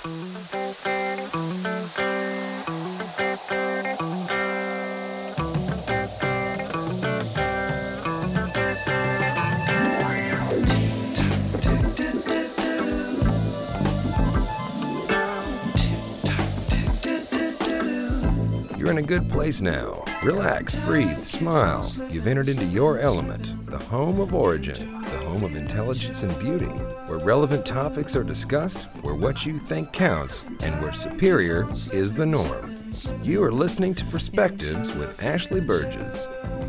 You're in a good place now. Relax, breathe, smile. You've entered into your element, the home of origin, the home of intelligence and beauty, where relevant topics are discussed, where what you think counts, and where superior is the norm. You are listening to Perspectives with Ashley Burgess.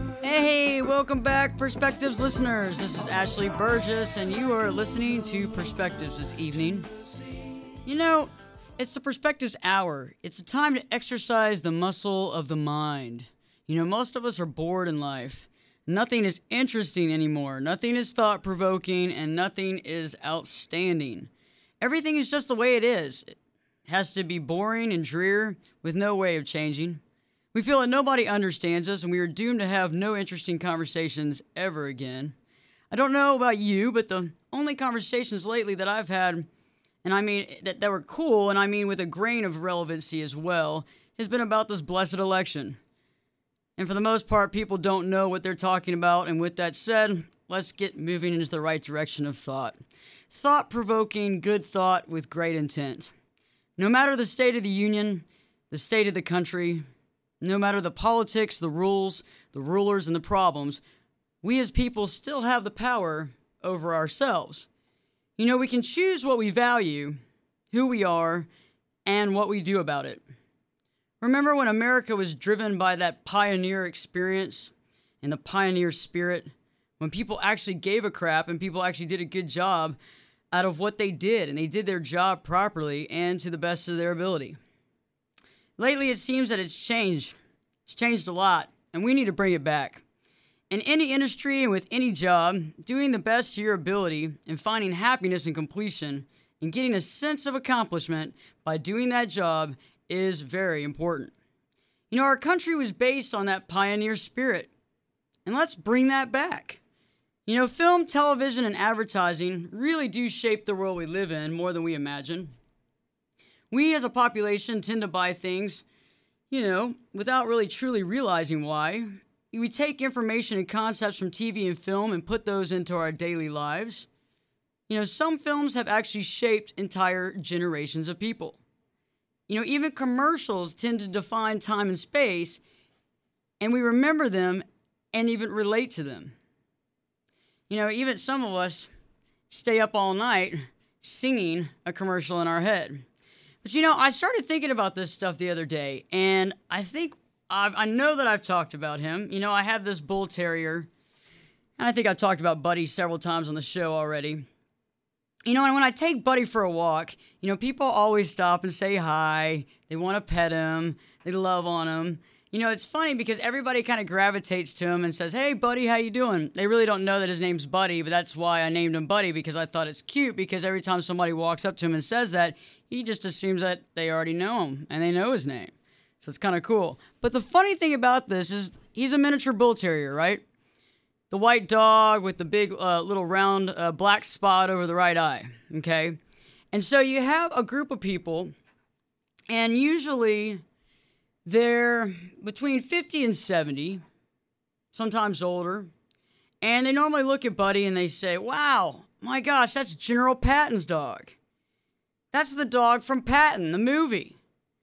Hey, welcome back, Perspectives listeners. This is Ashley Burgess, and you are listening to Perspectives this evening. You know, it's the Perspectives Hour. It's a time to exercise the muscle of the mind. You know, most of us are bored in life. Nothing is interesting anymore. Nothing is thought-provoking, and nothing is outstanding. Everything is just the way it is. It has to be boring and drear with no way of changing. We feel that nobody understands us, and we are doomed to have no interesting conversations ever again. I don't know about you, but the only conversations lately that I've had, and I mean that were cool, and I mean with a grain of relevancy as well, has been about this blessed election. And for the most part, people don't know what they're talking about, and with that said, let's get moving into the right direction of thought. Thought-provoking, good thought with great intent. No matter the state of the union, the state of the country, no matter the politics, the rules, the rulers, and the problems, we as people still have the power over ourselves. You know, we can choose what we value, who we are, and what we do about it. Remember when America was driven by that pioneer experience and the pioneer spirit? When people actually gave a crap and people actually did a good job out of what they did, and they did their job properly and to the best of their ability. Lately, it seems that it's changed. It's changed a lot, and we need to bring it back. In any industry and with any job, doing the best to your ability and finding happiness and completion and getting a sense of accomplishment by doing that job is very important. You know, our country was based on that pioneer spirit, and let's bring that back. You know, film, television, and advertising really do shape the world we live in more than we imagine. We as a population tend to buy things, you know, without really truly realizing why. We take information and concepts from TV and film and put those into our daily lives. You know, some films have actually shaped entire generations of people. You know, even commercials tend to define time and space, and we remember them and even relate to them. You know, even some of us stay up all night singing a commercial in our head. But, you know, I started thinking about this stuff the other day, and I know that I've talked about him. You know, I have this bull terrier, and I think I've talked about Buddy several times on the show already. You know, and when I take Buddy for a walk, you know, people always stop and say hi. They want to pet him. They love on him. You know, it's funny because everybody kind of gravitates to him and says, "Hey, Buddy, how you doing?" They really don't know that his name's Buddy, but that's why I named him Buddy, because I thought it's cute, because every time somebody walks up to him and says that, he just assumes that they already know him and they know his name. So it's kind of cool. But the funny thing about this is he's a miniature bull terrier, right? The white dog with the big little round black spot over the right eye, okay? And so you have a group of people, and usually they're between 50 and 70, sometimes older, and they normally look at Buddy and they say, "Wow, my gosh, that's General Patton's dog. That's the dog from Patton, the movie."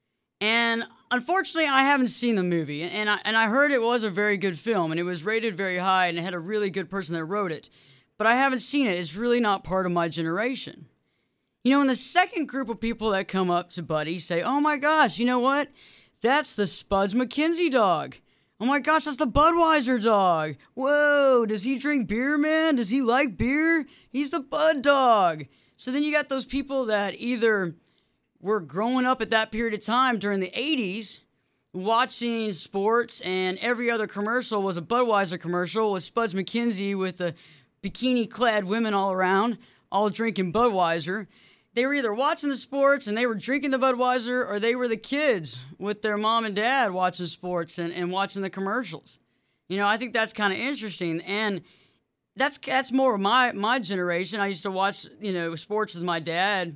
And unfortunately, I haven't seen the movie, and I heard it was a very good film, and it was rated very high, and it had a really good person that wrote it. But I haven't seen it. It's really not part of my generation. You know, and the second group of people that come up to Buddy say, "Oh my gosh, you know what? That's the Spuds MacKenzie dog. Oh my gosh, that's the Budweiser dog. Whoa, does he drink beer, man? Does he like beer? He's the Bud dog." So then you got those people that either were growing up at that period of time during the 80s, watching sports, and every other commercial was a Budweiser commercial with Spuds MacKenzie with the bikini-clad women all around, all drinking Budweiser. They were either watching the sports and they were drinking the Budweiser, or they were the kids with their mom and dad watching sports and watching the commercials. You know, I think that's kind of interesting, and that's more of my generation. I used to watch, you know, sports with my dad,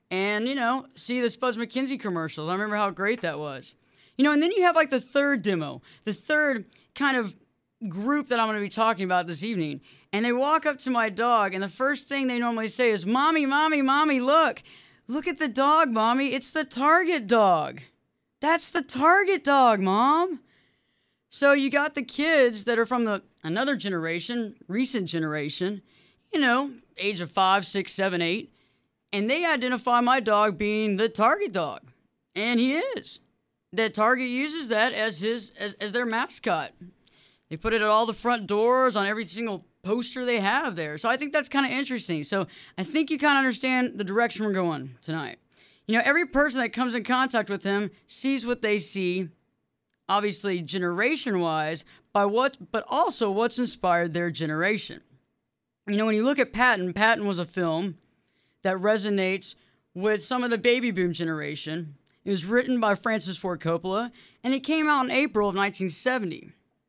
and, see the Spuds MacKenzie commercials. I remember how great that was. And then you have like the third demo, the third kind of group that I'm going to be talking about this evening. And they walk up to my dog, and the first thing they normally say is, "Mommy, Mommy, Mommy, look at the dog, Mommy. It's the Target dog. That's the Target dog, Mom." So you got the kids that are from another generation, recent generation, age of 5, 6, 7, 8, and they identify my dog being the Target dog. And he is. That Target uses that as their mascot. They put it at all the front doors, on every single poster they have there. So I think that's kind of interesting. So I think you kind of understand the direction we're going tonight. Every person that comes in contact with him sees what they see, obviously generation-wise, but also what's inspired their generation. When you look at Patton was a film that resonates with some of the baby boom generation. It was written by Francis Ford Coppola, and it came out in April of 1970.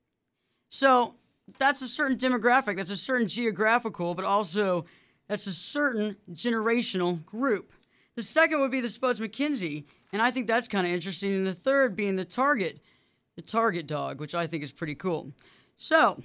So that's a certain demographic, that's a certain geographical, but also that's a certain generational group. The second would be the Spuds MacKenzie, and I think that's kind of interesting. And the third being the Target dog, which I think is pretty cool. So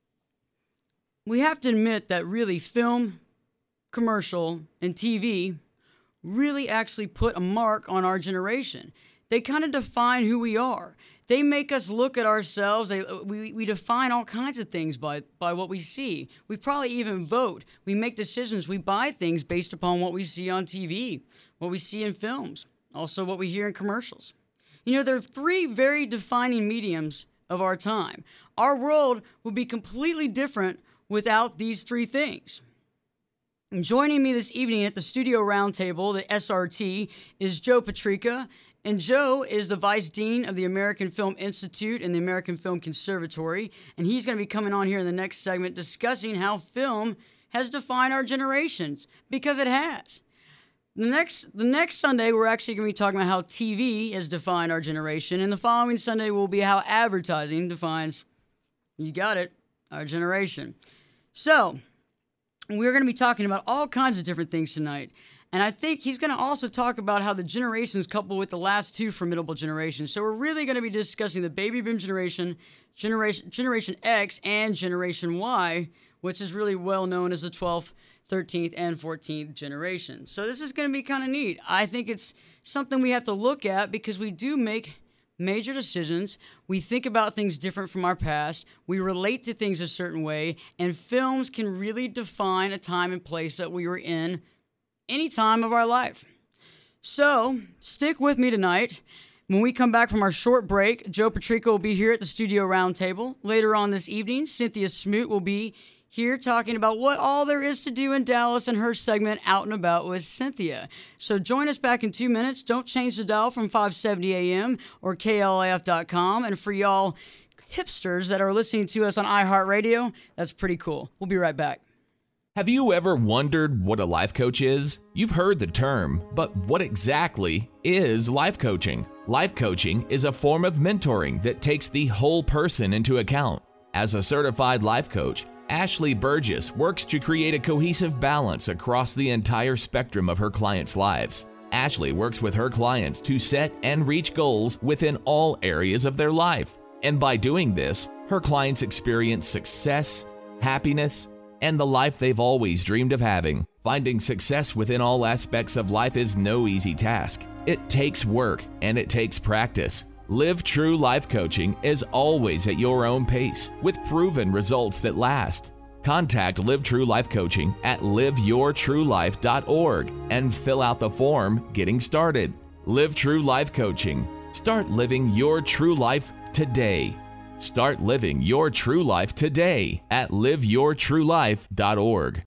we have to admit that really film, commercial, and TV really actually put a mark on our generation. They kind of define who we are. They make us look at ourselves. We define all kinds of things by what we see. We probably even vote. We make decisions. We buy things based upon what we see on TV, what we see in films, also what we hear in commercials. There are three very defining mediums of our time. Our world would be completely different without these three things. And joining me this evening at the studio roundtable, the SRT, is Joe Petrica. And Joe is the Vice Dean of the American Film Institute and the American Film Conservatory. And he's going to be coming on here in the next segment discussing how film has defined our generations, because it has. The next Sunday, we're actually going to be talking about how TV has defined our generation. And the following Sunday will be how advertising defines, you got it, our generation. So we're going to be talking about all kinds of different things tonight. And I think he's going to also talk about how the generations couple with the last two formidable generations. So we're really going to be discussing the baby boom generation, Generation X, and Generation Y, which is really well known as the 12th, 13th, and 14th generation. So this is going to be kind of neat. I think it's something we have to look at because we do make major decisions. We think about things different from our past. We relate to things a certain way. And films can really define a time and place that we were in any time of our life. So stick with me tonight. When we come back from our short break, Joe Petrica will be here at the studio roundtable. Later on this evening, Cynthia Smoot will be here talking about what all there is to do in Dallas in her segment Out and About with Cynthia. So join us back in 2 minutes. Don't change the dial from 570 AM or KLAF.com. And for y'all hipsters that are listening to us on iHeartRadio, that's pretty cool. We'll be right back. Have you ever wondered what a life coach is? You've heard the term, but what exactly is life coaching? Life coaching is a form of mentoring that takes the whole person into account. As a certified life coach, Ashley Burgess works to create a cohesive balance across the entire spectrum of her clients' lives. Ashley works with her clients to set and reach goals within all areas of their life. And by doing this, her clients experience success, happiness, and the life they've always dreamed of having. Finding success within all aspects of life is no easy task. It takes work and it takes practice. Live True Life Coaching is always at your own pace with proven results that last. Contact Live True Life Coaching at liveyourtruelife.org and fill out the form getting started. Live True Life Coaching. Start living your true life today. Start living your true life today at liveyourtruelife.org.